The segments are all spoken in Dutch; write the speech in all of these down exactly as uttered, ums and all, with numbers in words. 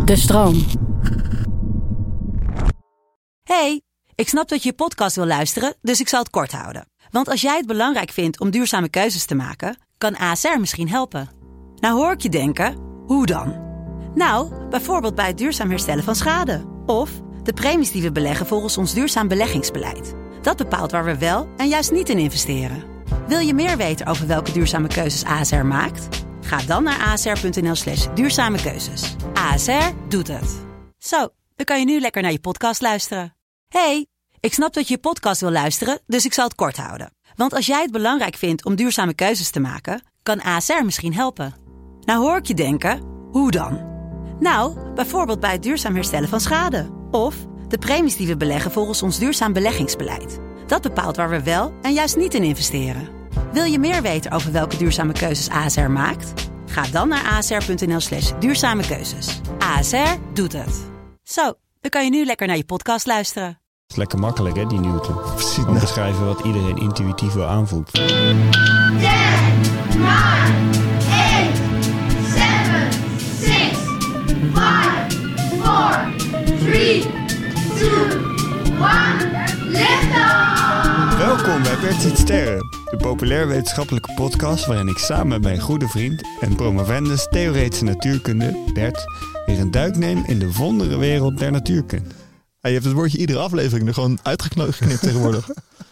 De stroom. Hey, ik snap dat je je podcast wil luisteren, dus ik zal het kort houden. Want als jij het belangrijk vindt om duurzame keuzes te maken, kan A S R misschien helpen. Nou hoor ik je denken, hoe dan? Nou, bijvoorbeeld bij het duurzaam herstellen van schade. Of de premies die we beleggen volgens ons duurzaam beleggingsbeleid. Dat bepaalt waar we wel en juist niet in investeren. Wil je meer weten over welke duurzame keuzes A S R maakt? Ga dan naar asr.nl slash duurzame keuzes. A S R doet het. Zo, dan kan je nu lekker naar je podcast luisteren. Hey, ik snap dat je je podcast wil luisteren, dus ik zal het kort houden. Want als jij het belangrijk vindt om duurzame keuzes te maken, kan A S R misschien helpen. Nou hoor ik je denken, hoe dan? Nou, bijvoorbeeld bij het duurzaam herstellen van schade. Of de premies die we beleggen volgens ons duurzaam beleggingsbeleid. Dat bepaalt waar we wel en juist niet in investeren. Wil je meer weten over welke duurzame keuzes A S R maakt? Ga dan naar asr.nl slash duurzame keuzes. A S R doet het. Zo, dan kan je nu lekker naar je podcast luisteren. Het is lekker makkelijk, hè, die Newton. Precies. Om te beschrijven wat iedereen intuïtief wel aanvoelt. ten, nine, eight, seven, six, five, four, three, two, one, lift off! Welkom bij Bert Ziet Sterren, de populair wetenschappelijke podcast waarin ik samen met mijn goede vriend en promovendus theoretische natuurkunde, Bert, weer een duik neem in de wondere wereld der natuurkunde. Ja, je hebt het woordje iedere aflevering er gewoon uitgeknipt tegenwoordig.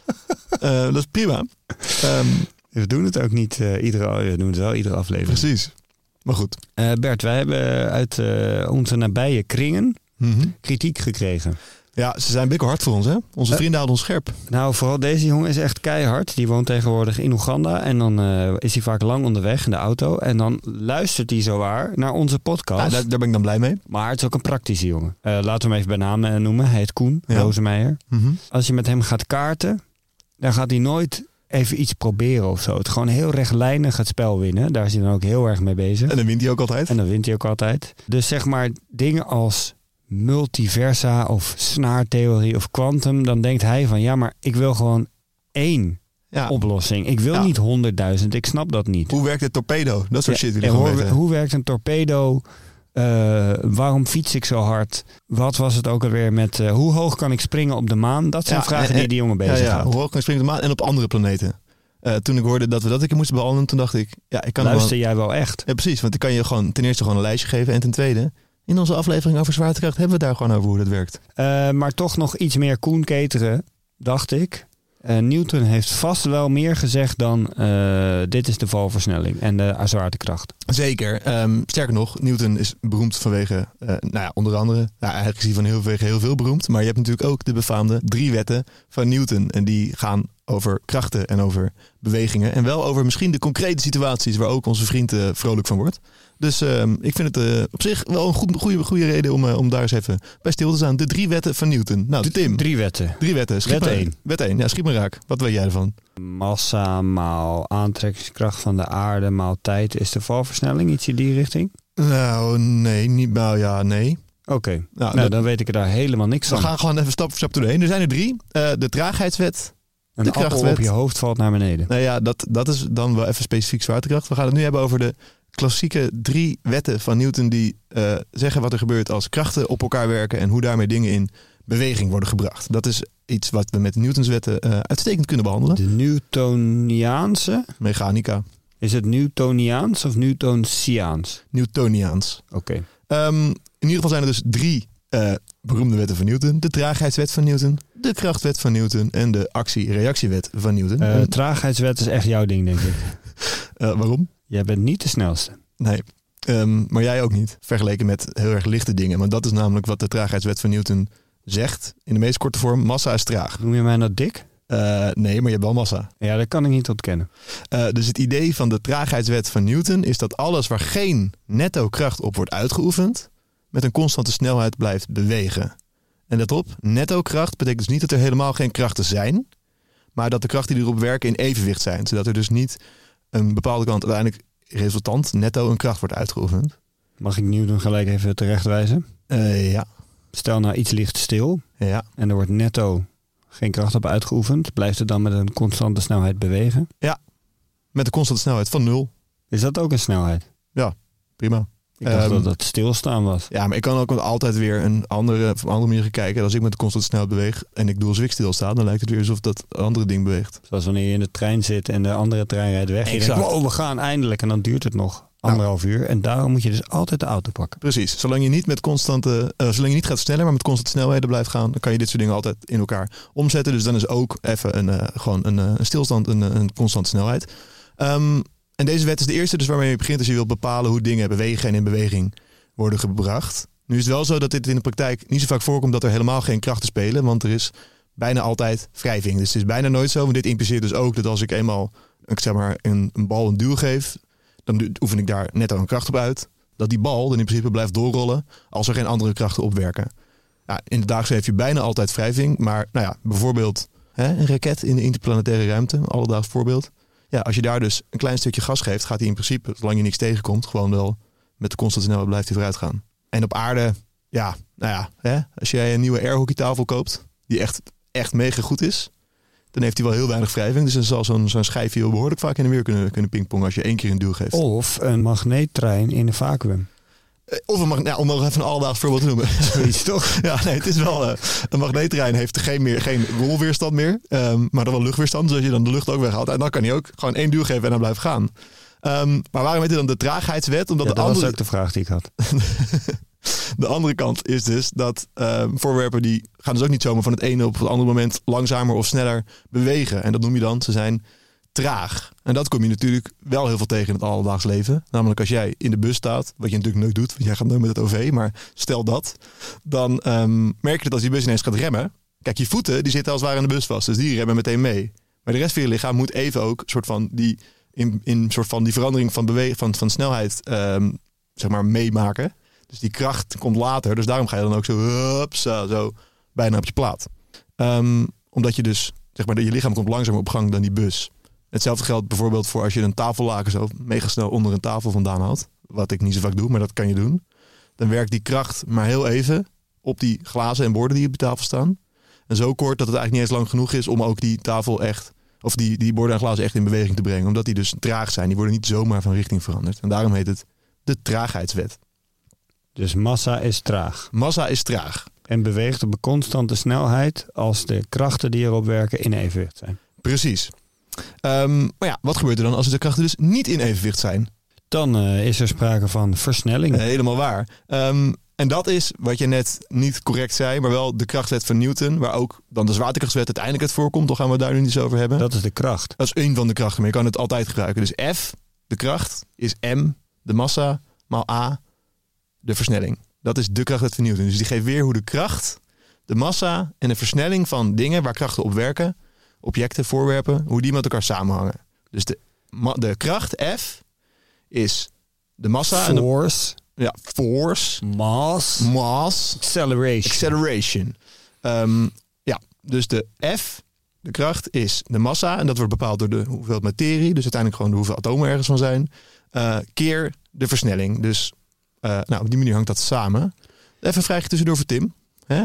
uh, dat is prima. Um, we doen het ook niet uh, iedere, we doen het wel iedere aflevering. Precies. Maar goed. Uh, Bert, wij hebben uit uh, onze nabije kringen mm-hmm. kritiek gekregen. Ja, ze zijn bikker hard voor ons, hè? Onze uh, vrienden houden ons scherp. Nou, vooral deze jongen is echt keihard. Die woont tegenwoordig in Oeganda. En dan uh, is hij vaak lang onderweg in de auto. En dan luistert hij zowaar naar onze podcast. Ja, daar, daar ben ik dan blij mee. Maar het is ook een praktische jongen. Uh, laten we hem even bij naam uh, noemen. Hij heet Koen ja. Rozenmeijer. Mm-hmm. Als je met hem gaat kaarten, dan gaat hij nooit even iets proberen of zo. Het gewoon heel rechtlijnig het spel winnen. Daar is hij dan ook heel erg mee bezig. En dan wint hij ook altijd. En dan wint hij ook altijd. Dus zeg maar dingen als multiversa of snaartheorie of quantum, dan denkt hij van ja, maar ik wil gewoon één ja. oplossing. Ik wil ja. niet honderdduizend. Ik snap dat niet. Hoe werkt de torpedo? Dat soort ja, shit. En hoe, hoe werkt een torpedo? Uh, waarom fiets ik zo hard? Wat was het ook alweer met uh, hoe hoog kan ik springen op de maan? Dat zijn ja, vragen en, die die jongen bezig ja, ja. gaat. Hoe hoog kan ik springen op de maan en op andere planeten? Uh, toen ik hoorde dat we dat een keer moesten behandelen, toen dacht ik, ja, ik kan luister gewoon... jij wel echt? Ja, precies. Want ik kan je gewoon ten eerste gewoon een lijstje geven en ten tweede, in onze aflevering over zwaartekracht hebben we het daar gewoon over hoe dat werkt. Uh, maar toch nog iets meer Koen Keteren, dacht ik. Uh, Newton heeft vast wel meer gezegd dan uh, dit is de valversnelling en de zwaartekracht. Zeker. Um, sterker nog, Newton is beroemd vanwege, uh, nou ja, onder andere, nou, eigenlijk is hij van heel veel, heel veel beroemd. Maar je hebt natuurlijk ook de befaamde drie wetten van Newton. En die gaan over krachten en over bewegingen. En wel over misschien de concrete situaties waar ook onze vriend uh, vrolijk van wordt. Dus uh, ik vind het uh, op zich wel een goed, goede, goede reden om, uh, om daar eens even bij stil te staan. De drie wetten van Newton. Nou, Tim. Drie wetten. Drie wetten. Schiet wet maar, één. Wet één. Ja, schiet maar raak. Wat weet jij ervan? Massa maal aantrekkingskracht van de aarde maal tijd is de valversnelling. Iets in die richting? Nou, nee. Niet, nou ja, nee. Oké, okay. nou, nou dat, dan weet ik er daar helemaal niks van. We gaan gewoon even stap voor stap doorheen. Er zijn er drie. Uh, de traagheidswet. Een de appel krachtwet. op je hoofd valt naar beneden. Nou ja, dat, dat is dan wel even specifiek zwaartekracht. We gaan het nu hebben over de klassieke drie wetten van Newton die uh, zeggen wat er gebeurt als krachten op elkaar werken en hoe daarmee dingen in beweging worden gebracht. Dat is iets wat we met Newtons wetten uh, uitstekend kunnen behandelen. De Newtoniaanse? Mechanica. Is het Newtoniaans of Newtonsiaans? Newtoniaans. Oké. Okay. Um, in ieder geval zijn er dus drie uh, beroemde wetten van Newton. De traagheidswet van Newton, de krachtwet van Newton en de actie-reactiewet van Newton. Uh, de traagheidswet is echt jouw ding, denk ik. uh, waarom? Jij bent niet de snelste. Nee, um, maar jij ook niet. Vergeleken met heel erg lichte dingen. Want dat is namelijk wat de traagheidswet van Newton zegt. In de meest korte vorm, massa is traag. Noem je mij nou dik? Uh, nee, maar je hebt wel massa. Ja, dat kan ik niet ontkennen. Uh, dus het idee van de traagheidswet van Newton is dat alles waar geen netto kracht op wordt uitgeoefend, met een constante snelheid blijft bewegen. En let op, netto kracht betekent dus niet dat er helemaal geen krachten zijn, maar dat de krachten die erop werken in evenwicht zijn. Zodat er dus niet een bepaalde kant uiteindelijk resultant netto een kracht wordt uitgeoefend. Mag ik Newton gelijk even terechtwijzen? Uh, ja. Stel nou iets ligt stil ja. en er wordt netto geen kracht op uitgeoefend. Blijft het dan met een constante snelheid bewegen? Ja, met een constante snelheid van nul. Is dat ook een snelheid? Ja, prima. Ik dacht Um, dat dat stilstaan was. Ja, maar ik kan ook altijd weer een andere, op een andere manier gaan kijken. Als ik met constant snel beweeg en ik doe als ik stilsta, dan lijkt het weer alsof dat andere ding beweegt. Zoals wanneer je in de trein zit en de andere trein rijdt weg. Je Exact. denkt, wow, we gaan eindelijk. En dan duurt het nog anderhalf nou. uur. En daarom moet je dus altijd de auto pakken. Precies. Zolang je niet met constante, uh, zolang je niet gaat sneller, maar met constante snelheden blijft gaan, dan kan je dit soort dingen altijd in elkaar omzetten. Dus dan is ook even een, uh, gewoon een, uh, een stilstand, een, een constante snelheid. Um, en deze wet is de eerste dus waarmee je begint als je wilt bepalen hoe dingen bewegen en in beweging worden gebracht. Nu is het wel zo dat dit in de praktijk niet zo vaak voorkomt dat er helemaal geen krachten spelen, want er is bijna altijd wrijving. Dus het is bijna nooit zo, want dit impliceert dus ook dat als ik eenmaal ik zeg maar, een, een bal een duw geef, dan oefen ik daar net al een kracht op uit, dat die bal dan in principe blijft doorrollen als er geen andere krachten opwerken. Ja, in de dagelijks heb je bijna altijd wrijving, maar nou ja, bijvoorbeeld hè, een raket in de interplanetaire ruimte, een alledaags voorbeeld. Ja, als je daar dus een klein stukje gas geeft, gaat hij in principe, zolang je niks tegenkomt, gewoon wel met de constante snelheid blijft hij vooruit gaan. En op aarde, ja, nou ja, hè, als jij een nieuwe airhockeytafel koopt, die echt, echt mega goed is, dan heeft hij wel heel weinig wrijving. Dus dan zal zo'n, zo'n schijfje heel behoorlijk vaak in de weer kunnen, kunnen pingpongen als je één keer een duw geeft. Of een magneettrein in een vacuüm. Of een magneet, ja, om nog even een alledaags voorbeeld te noemen. Zoiets toch? Ja, nee, het is wel, uh, een magneettrein heeft geen, meer, geen rolweerstand meer, um, maar dan wel luchtweerstand. Dus als je dan de lucht ook weghaalt, en dan kan hij ook gewoon één duw geven en dan blijft gaan. Um, maar waarom heet hij dan de traagheidswet? Omdat Ja, de dat andere... was ook de vraag die ik had. De andere kant is dus dat uh, voorwerpen die gaan dus ook niet zomaar van het ene op het andere moment langzamer of sneller bewegen. En dat noem je dan, ze zijn traag. En dat kom je natuurlijk wel heel veel tegen in het alledaags leven. Namelijk als jij in de bus staat, wat je natuurlijk nooit doet, want jij gaat nooit met het O V, maar stel dat, dan um, merk je dat als die bus ineens gaat remmen. Kijk, je voeten die zitten als het ware aan de bus vast, dus die remmen meteen mee. Maar de rest van je lichaam moet even ook soort van die, in, in soort van die verandering van, bewe- van, van snelheid um, zeg maar meemaken. Dus die kracht komt later. Dus daarom ga je dan ook zo, hupsa, zo bijna op je plaat. Um, omdat je dus, zeg maar, je lichaam komt langzamer op gang dan die bus. Hetzelfde geldt bijvoorbeeld voor als je een tafellaken zo mega snel onder een tafel vandaan haalt. Wat ik niet zo vaak doe, maar dat kan je doen. Dan werkt die kracht maar heel even op die glazen en borden die op de tafel staan. En zo kort dat het eigenlijk niet eens lang genoeg is om ook die tafel echt, of die, die borden en glazen echt in beweging te brengen. Omdat die dus traag zijn. Die worden niet zomaar van richting veranderd. En daarom heet het de traagheidswet. Dus massa is traag. Massa is traag. En beweegt op een constante snelheid als de krachten die erop werken in evenwicht zijn. Precies. Um, maar ja, wat gebeurt er dan als de krachten dus niet in evenwicht zijn? Dan uh, is er sprake van versnelling. Uh, helemaal waar. Um, en dat is wat je net niet correct zei, maar wel de krachtwet van Newton, waar ook dan de zwaartekrachtswet uiteindelijk het voorkomt. Toch gaan we het daar nu niet over hebben. Dat is de kracht. Dat is één van de krachten, maar je kan het altijd gebruiken. Dus F, de kracht, is M, de massa, maal A, de versnelling. Dat is de krachtwet van Newton. Dus die geeft weer hoe de kracht, de massa en de versnelling van dingen waar krachten op werken, objecten, voorwerpen, hoe die met elkaar samenhangen. Dus de, de kracht F is de massa. Force. En de, ja, force. Mass. Mass. Acceleration. Acceleration. Um, ja, dus de F, de kracht, is de massa. En dat wordt bepaald door de hoeveelheid materie. Dus uiteindelijk gewoon de hoeveel atomen ergens van zijn. Uh, keer de versnelling. Dus uh, nou, op die manier hangt dat samen. Even een vraagje tussendoor voor Tim. Hè?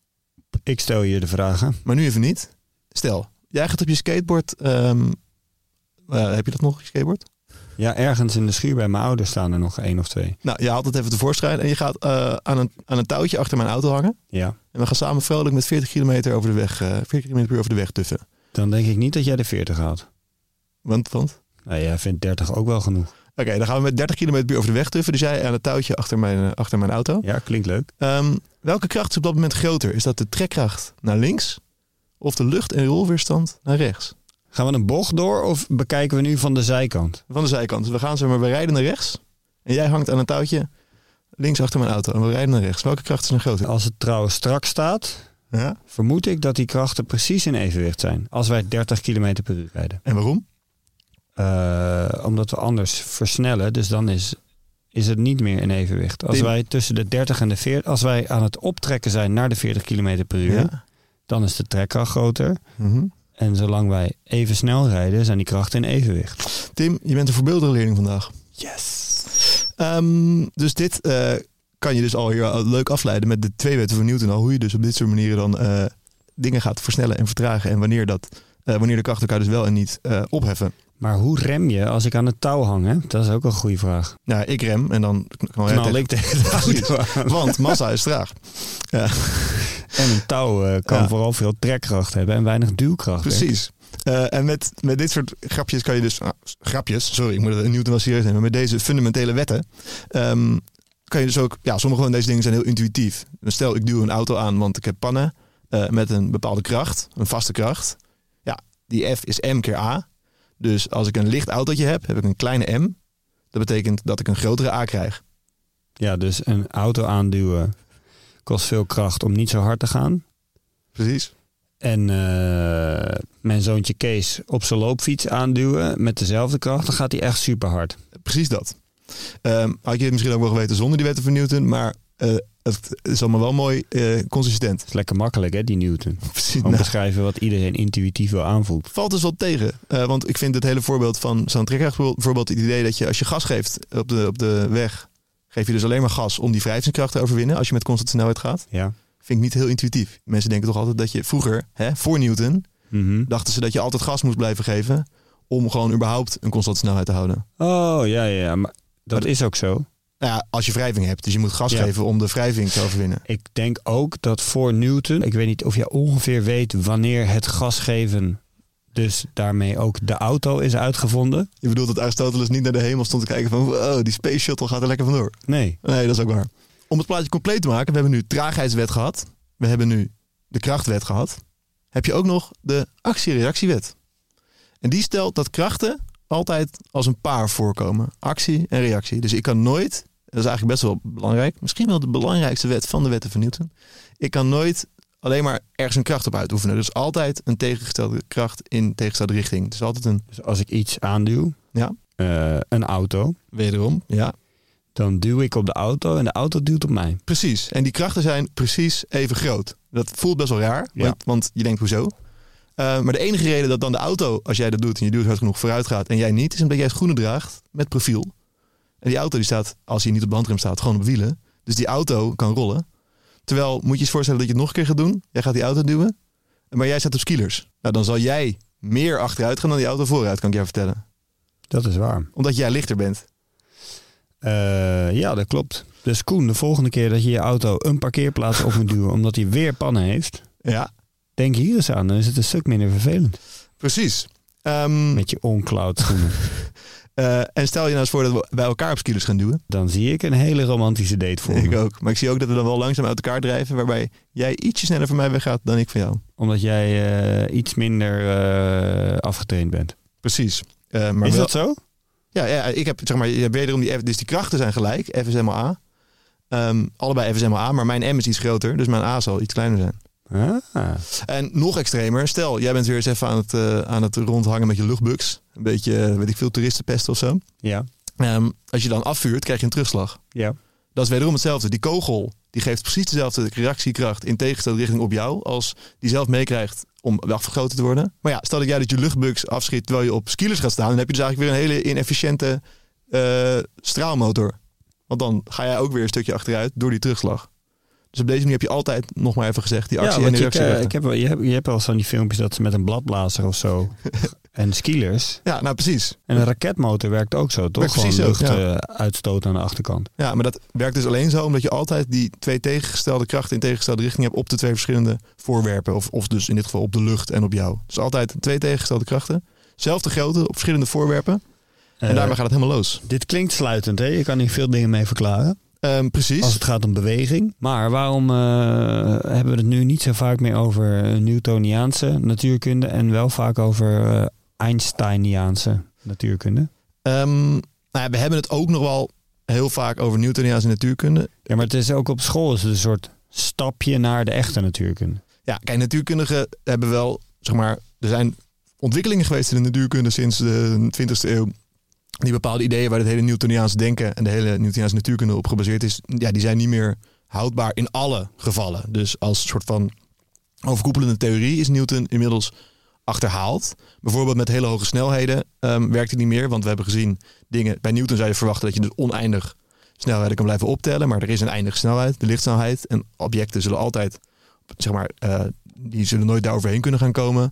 Ik stel je de vragen. Maar nu even niet. Stel, jij gaat op je skateboard. Um, uh, heb je dat nog, je skateboard? Ja, ergens in de schuur bij mijn ouders staan er nog één of twee. Nou, je haalt het even tevoorschijn en je gaat uh, aan, een, aan een touwtje achter mijn auto hangen. Ja. En we gaan samen vrolijk met veertig kilometer over de weg, uh, veertig kilometer per uur over de weg tuffen. Dan denk ik niet dat jij de veertig haalt. Want, want? Nou, jij vindt dertig ook wel genoeg. Oké, okay, dan gaan we met dertig kilometer per uur over de weg tuffen. Dus jij aan het touwtje achter mijn, uh, achter mijn auto. Ja, klinkt leuk. Um, welke kracht is op dat moment groter? Is dat de trekkracht naar links of de lucht- en rolweerstand naar rechts? Gaan we een bocht door of bekijken we nu van de zijkant? Van de zijkant. Dus we gaan zeg maar, we rijden naar rechts. En jij hangt aan een touwtje links achter mijn auto. En we rijden naar rechts. Welke kracht is dan groter? Als het trouwens strak staat, ja, vermoed ik dat die krachten precies in evenwicht zijn. Als wij dertig kilometer per uur rijden. En waarom? Uh, omdat we anders versnellen. Dus dan is, is het niet meer in evenwicht. Als Tim. wij tussen de dertig en de veertig... Als wij aan het optrekken zijn naar de veertig kilometer per uur... Ja. Dan is de trekkracht groter. Mm-hmm. En zolang wij even snel rijden, zijn die krachten in evenwicht. Tim, je bent een voorbeeldige leerling vandaag. Yes! Um, dus dit uh, kan je dus al hier leuk afleiden met de twee wetten van Newton al. Hoe je dus op dit soort manieren dan uh, dingen gaat versnellen en vertragen. En wanneer, dat, uh, wanneer de krachten elkaar dus wel en niet uh, opheffen. Maar hoe rem je als ik aan het touw hang? Hè? Dat is ook een goede vraag. Ja, ik rem en dan knal, knal ik tegen de auto aan. Want massa is traag. Ja. En een touw uh, kan ja. vooral veel trekkracht hebben en weinig duwkracht. Precies. Uh, en met, met dit soort grapjes kan je dus... Ah, grapjes, sorry, ik moet het Newton wel serieus nemen. Met deze fundamentele wetten... Um, kan je dus ook... Ja, sommige van deze dingen zijn heel intuïtief. Stel, ik duw een auto aan, want ik heb pannen... Uh, met een bepaalde kracht, een vaste kracht. Ja, die F is M keer A. Dus als ik een licht autootje heb, heb ik een kleine M. Dat betekent dat ik een grotere A krijg. Ja, dus een auto aanduwen kost veel kracht om niet zo hard te gaan. Precies. En uh, mijn zoontje Kees op zijn loopfiets aanduwen met dezelfde kracht, dan gaat hij echt super hard. Precies dat. Um, had je het misschien ook wel geweten zonder die wetten van Newton, maar uh, het is allemaal wel mooi uh, consistent. Het is lekker makkelijk, hè, die Newton. Precies. Om nou, beschrijven wat iedereen intuïtief wel aanvoelt. Valt dus wel tegen. Uh, want ik vind het hele voorbeeld van zo'n trekkracht, bijvoorbeeld het idee dat je als je gas geeft op de, op de weg, geef je dus alleen maar gas om die wrijvingskracht te overwinnen als je met constante snelheid gaat. Ja. Vind ik niet heel intuïtief. Mensen denken toch altijd dat je vroeger, hè, voor Newton, mm-hmm. dachten ze dat je altijd gas moest blijven geven om gewoon überhaupt een constante snelheid te houden. Oh, ja, ja. Maar dat maar, is ook zo. Ja, als je wrijving hebt. Dus je moet gas ja. geven om de wrijving te overwinnen. Ik denk ook dat voor Newton, ik weet niet of je ongeveer weet wanneer het gas geven, dus daarmee ook de auto is uitgevonden. Je bedoelt dat Aristoteles niet naar de hemel stond te kijken van, oh, die space shuttle gaat er lekker vandoor. Nee. Nee, dat is ook waar. Om het plaatje compleet te maken, we hebben nu traagheidswet gehad. We hebben nu de krachtwet gehad. Heb je ook nog de actie-reactiewet. En die stelt dat krachten altijd als een paar voorkomen. Actie en reactie. Dus ik kan nooit, dat is eigenlijk best wel belangrijk, misschien wel de belangrijkste wet van de wetten van Newton. Ik kan nooit alleen maar ergens een kracht op uitoefenen. Dus altijd een tegengestelde kracht in tegenstelde richting. Dus altijd een. Dus als ik iets aanduw, ja. uh, een auto. Wederom, ja. Dan duw ik op de auto en de auto duwt op mij. Precies. En die krachten zijn precies even groot. Dat voelt best wel raar, ja. want, want je denkt hoezo? Uh, maar de enige reden dat dan de auto, als jij dat doet en je duwt hard genoeg vooruit gaat en jij niet, is omdat jij schoenen draagt met profiel. En die auto die staat, als hij niet op de handrem staat, gewoon op wielen. Dus die auto kan rollen. Terwijl, moet je je voorstellen dat je het nog een keer gaat doen. Jij gaat die auto duwen, maar jij staat op skielers. Nou, dan zal jij meer achteruit gaan dan die auto vooruit, kan ik jou vertellen. Dat is waar. Omdat jij lichter bent. Uh, ja, dat klopt. Dus Koen, de volgende keer dat je je auto een parkeerplaats op moet duwen omdat hij weer pannen heeft, ja. denk hier eens aan, dan is het een stuk minder vervelend. Precies. Um, Met je on-cloud schoenen. uh, en stel je nou eens voor dat we bij elkaar op skielers gaan duwen. Dan zie ik een hele romantische date voor Ik me. ook. Maar ik zie ook dat we dan wel langzaam uit elkaar drijven, waarbij jij ietsje sneller van mij weggaat dan ik van jou. Omdat jij uh, iets minder uh, afgetraind bent. Precies. Uh, maar is wel... dat zo? Ja, ja, ik heb zeg maar, je hebt wederom die F, dus die krachten zijn gelijk. F is helemaal A. Um, allebei F is helemaal A, maar mijn M is iets groter, dus mijn A zal iets kleiner zijn. Ah. En nog extremer, stel, jij bent weer eens even aan het, uh, aan het rondhangen met je luchtbugs. Een beetje, weet ik veel, toeristenpesten of zo. Ja. Um, als je dan afvuurt, krijg je een terugslag. Ja. Dat is wederom hetzelfde. Die kogel, die geeft precies dezelfde reactiekracht in tegenstelde richting op jou, als die zelf meekrijgt om afgegoten te worden. Maar ja, stel dat jij dat je luchtbugs afschiet terwijl je op skielers gaat staan, dan heb je dus eigenlijk weer een hele inefficiënte uh, straalmotor. Want dan ga jij ook weer een stukje achteruit door die terugslag. Dus op deze manier heb je altijd, nog maar even gezegd, die actie ja, en de reactie. Ik, uh, ik heb, je, hebt, je hebt wel eens van die filmpjes dat ze met een bladblazer of zo en skielers. Ja, nou precies. En een raketmotor werkt ook zo, toch? Gewoon lucht ja. uh, uitstoot aan de achterkant. Ja, maar dat werkt dus alleen zo omdat je altijd die twee tegengestelde krachten in tegengestelde richting hebt op de twee verschillende voorwerpen. Of, of dus in dit geval op de lucht en op jou. Dus altijd twee tegengestelde krachten. Zelfde grootte op verschillende voorwerpen. En uh, daarmee gaat het helemaal los. Dit klinkt sluitend, hè? Je kan hier veel dingen mee verklaren. Um, precies. Als het gaat om beweging. Maar waarom uh, hebben we het nu niet zo vaak meer over Newtoniaanse natuurkunde en wel vaak over uh, Einsteiniaanse natuurkunde? Um, nou ja, we hebben het ook nog wel heel vaak over Newtoniaanse natuurkunde. Ja, maar het is ook op school is het een soort stapje naar de echte natuurkunde. Ja, kijk, natuurkundigen hebben wel, zeg maar, er zijn ontwikkelingen geweest in de natuurkunde sinds de twintigste eeuw. Die bepaalde ideeën waar het hele Newtoniaanse denken en de hele Newtoniaanse natuurkunde op gebaseerd is, ja, die zijn niet meer houdbaar in alle gevallen. Dus als soort van overkoepelende theorie is Newton inmiddels achterhaald. Bijvoorbeeld met hele hoge snelheden um, werkt het niet meer, want we hebben gezien dingen. Bij Newton zou je verwachten dat je dus oneindig snelheden kan blijven optellen, maar er is een eindige snelheid, de lichtsnelheid. En objecten zullen altijd, zeg maar, uh, die zullen nooit daar overheen kunnen gaan komen.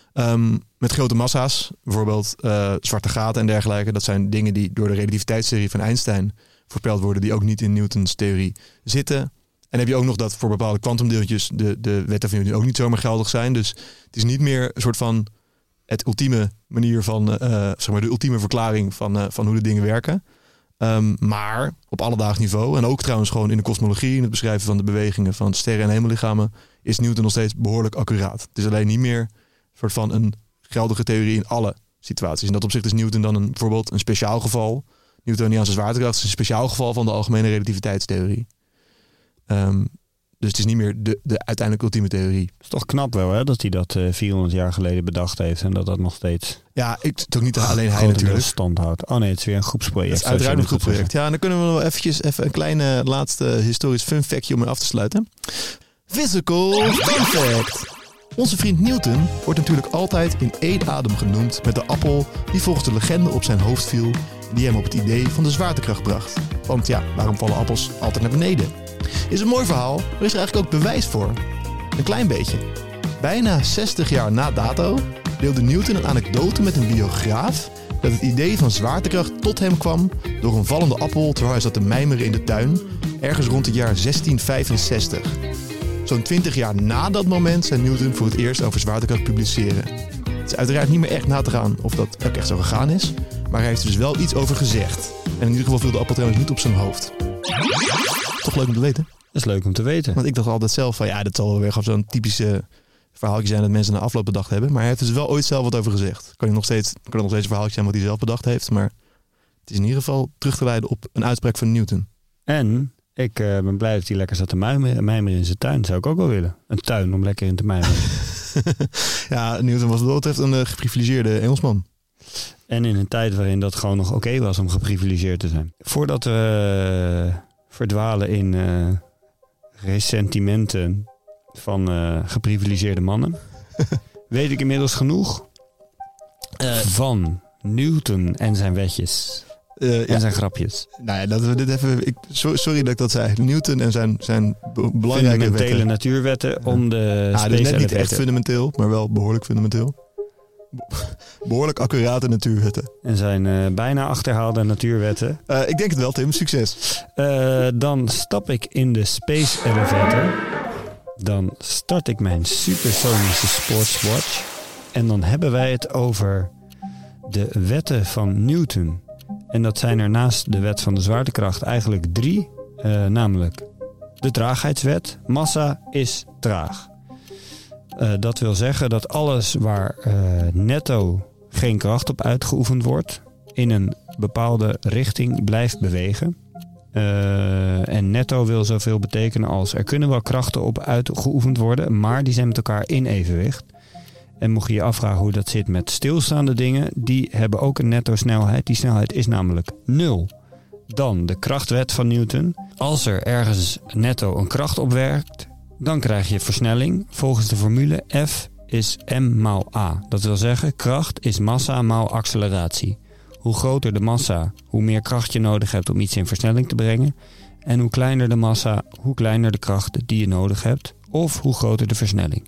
Um, met grote massa's, bijvoorbeeld uh, zwarte gaten en dergelijke. Dat zijn dingen die door de relativiteitstheorie van Einstein voorspeld worden, die ook niet in Newtons theorie zitten. En dan heb je ook nog dat voor bepaalde kwantumdeeltjes de, de wetten van Newton ook niet zomaar geldig zijn. Dus het is niet meer een soort van het ultieme manier van, uh, zeg maar de ultieme verklaring van, uh, van hoe de dingen werken. Um, maar op alledaags niveau, en ook trouwens gewoon in de kosmologie, in het beschrijven van de bewegingen van sterren en hemellichamen, is Newton nog steeds behoorlijk accuraat. Het is alleen niet meer een soort van een geldige theorie in alle situaties. In dat opzicht is Newton dan een, bijvoorbeeld een speciaal geval. Newtoniaanse zwaartekracht is een speciaal geval van de algemene relativiteitstheorie. Um, dus het is niet meer de, de uiteindelijk ultieme theorie. Het is toch knap wel, hè, dat hij dat uh, vierhonderd jaar geleden bedacht heeft en dat dat nog steeds... Ja, ik, het is ook niet alleen hij natuurlijk. Stand houdt. Oh nee, het is weer een groepsproject. Het is uiteraard een groepsproject. Ja, en dan kunnen we wel eventjes even een kleine laatste historisch fun factje om er af te sluiten. Physical fun fact. Onze vriend Newton wordt natuurlijk altijd in één adem genoemd met de appel die volgens de legende op zijn hoofd viel, die hem op het idee van de zwaartekracht bracht. Want ja, waarom vallen appels altijd naar beneden? Is een mooi verhaal, maar is er eigenlijk ook bewijs voor. Een klein beetje. Bijna zestig jaar na dato deelde Newton een anekdote met een biograaf dat het idee van zwaartekracht tot hem kwam door een vallende appel terwijl hij zat te mijmeren in de tuin, ergens rond het jaar zestien vijfenzestig. Zo'n twintig jaar na dat moment zei Newton voor het eerst over zwaartekracht publiceren. Het is uiteraard niet meer echt na te gaan of dat ook echt zo gegaan is, maar hij heeft er dus wel iets over gezegd. En in ieder geval viel de appel trouwens niet op zijn hoofd. Toch leuk om te weten. Dat is leuk om te weten. Want ik dacht altijd zelf van ja, dat zal wel weer gewoon zo'n typische verhaaltje zijn dat mensen na afloop bedacht hebben. Maar hij heeft er dus wel ooit zelf wat over gezegd. Kan je nog steeds, kan er nog steeds een verhaaltje zijn wat hij zelf bedacht heeft. Maar het is in ieder geval terug te leiden op een uitspraak van Newton. En ik uh, ben blij dat hij lekker zat te mijmeren, mijmeren in zijn tuin. Zou ik ook wel willen. Een tuin om lekker in te mijmeren. Ja, Newton was wat dat betreft een uh, geprivilegeerde Engelsman. En in een tijd waarin dat gewoon nog oké okay was om geprivilegeerd te zijn. Voordat we uh, verdwalen in uh, ressentimenten van uh, geprivilegeerde mannen, weet ik inmiddels genoeg uh, van Newton en zijn wetjes. Uh, en ja. zijn grapjes. Nou ja, dat we dit even. Ik, sorry dat ik dat zei. Newton en zijn, zijn belangrijke fundamentele wetten. natuurwetten ja. om de. Ah, dus net niet echt fundamenteel, maar wel behoorlijk fundamenteel. Behoorlijk accurate natuurwetten. En zijn uh, bijna achterhaalde natuurwetten. Uh, ik denk het wel, Tim. Succes. Uh, dan stap ik in de Space Elevator. Dan start ik mijn supersonische sportswatch. En dan hebben wij het over de wetten van Newton. En dat zijn er naast de wet van de zwaartekracht eigenlijk drie. Uh, namelijk de traagheidswet. Massa is traag. Uh, dat wil zeggen dat alles waar uh, netto geen kracht op uitgeoefend wordt, in een bepaalde richting blijft bewegen. Uh, en netto wil zoveel betekenen als er kunnen wel krachten op uitgeoefend worden, maar die zijn met elkaar in evenwicht. En mocht je je afvragen hoe dat zit met stilstaande dingen, die hebben ook een netto snelheid. Die snelheid is namelijk nul. Dan de krachtwet van Newton. Als er ergens netto een kracht op werkt, dan krijg je versnelling volgens de formule F is m maal a. Dat wil zeggen, kracht is massa maal acceleratie. Hoe groter de massa, hoe meer kracht je nodig hebt om iets in versnelling te brengen. En hoe kleiner de massa, hoe kleiner de kracht die je nodig hebt. Of hoe groter de versnelling.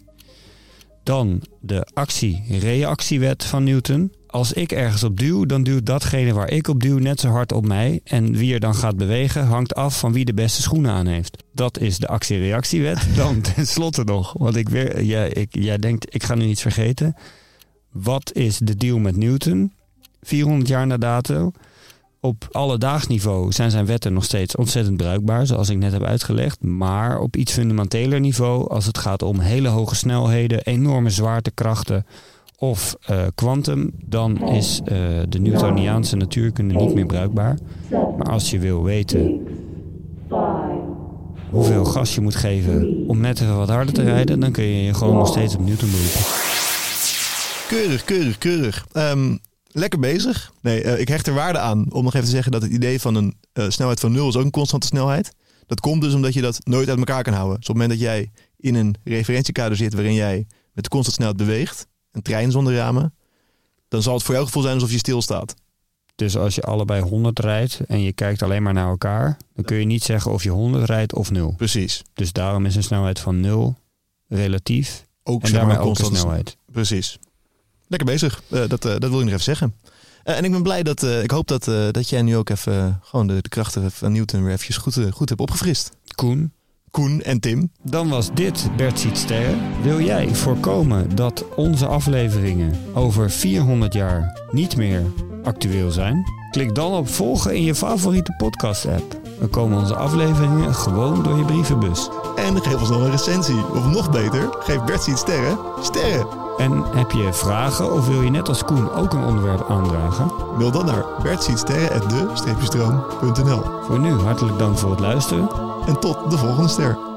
Dan de actie-reactiewet van Newton. Als ik ergens op duw, dan duwt datgene waar ik op duw net zo hard op mij. En wie er dan gaat bewegen, hangt af van wie de beste schoenen aan heeft. Dat is de actie-reactiewet. Dan tenslotte nog, want ik weer, ja, ik, jij denkt, ik ga nu iets vergeten. Wat is de deal met Newton? vierhonderd jaar na dato. Op alledaags niveau zijn zijn wetten nog steeds ontzettend bruikbaar, zoals ik net heb uitgelegd. Maar op iets fundamenteler niveau, als het gaat om hele hoge snelheden, enorme zwaartekrachten of kwantum, uh, dan is uh, de Newtoniaanse natuurkunde niet meer bruikbaar. Maar als je wil weten hoeveel gas je moet geven om net even wat harder te rijden, dan kun je je gewoon nog steeds op Newton beroepen. Keurig, keurig, keurig. Um... Lekker bezig. Nee, uh, ik hecht er waarde aan om nog even te zeggen dat het idee van een uh, snelheid van nul is ook een constante snelheid. Dat komt dus omdat je dat nooit uit elkaar kan houden. Dus op het moment dat jij in een referentiekader zit waarin jij met de constante snelheid beweegt, een trein zonder ramen, dan zal het voor jouw gevoel zijn alsof je stilstaat. Dus als je allebei honderd rijdt en je kijkt alleen maar naar elkaar, dan kun je niet zeggen of je honderd rijdt of nul. Precies. Dus daarom is een snelheid van nul relatief ook en zeg maar daarmee een ook een snelheid. Precies. Lekker bezig. Uh, dat, uh, dat wil ik nog even zeggen. Uh, en ik ben blij dat, uh, ik hoop dat, uh, dat jij nu ook even uh, gewoon de, de krachten van Newton weer eventjes goed, uh, goed hebt opgefrist. Koen. Koen en Tim. Dan was dit Bert Ziet Sterren. Wil jij voorkomen dat onze afleveringen over vierhonderd jaar niet meer actueel zijn? Klik dan op volgen in je favoriete podcast-app. Dan komen onze afleveringen gewoon door je brievenbus. En geef ons dan een recensie. Of nog beter, geef Bert Ziet Sterren sterren. En heb je vragen of wil je net als Koen ook een onderwerp aandragen? Mail dan naar bertzietsterren apenstaartje de streepjestroom punt n l. Voor nu hartelijk dank voor het luisteren. En tot de volgende ster.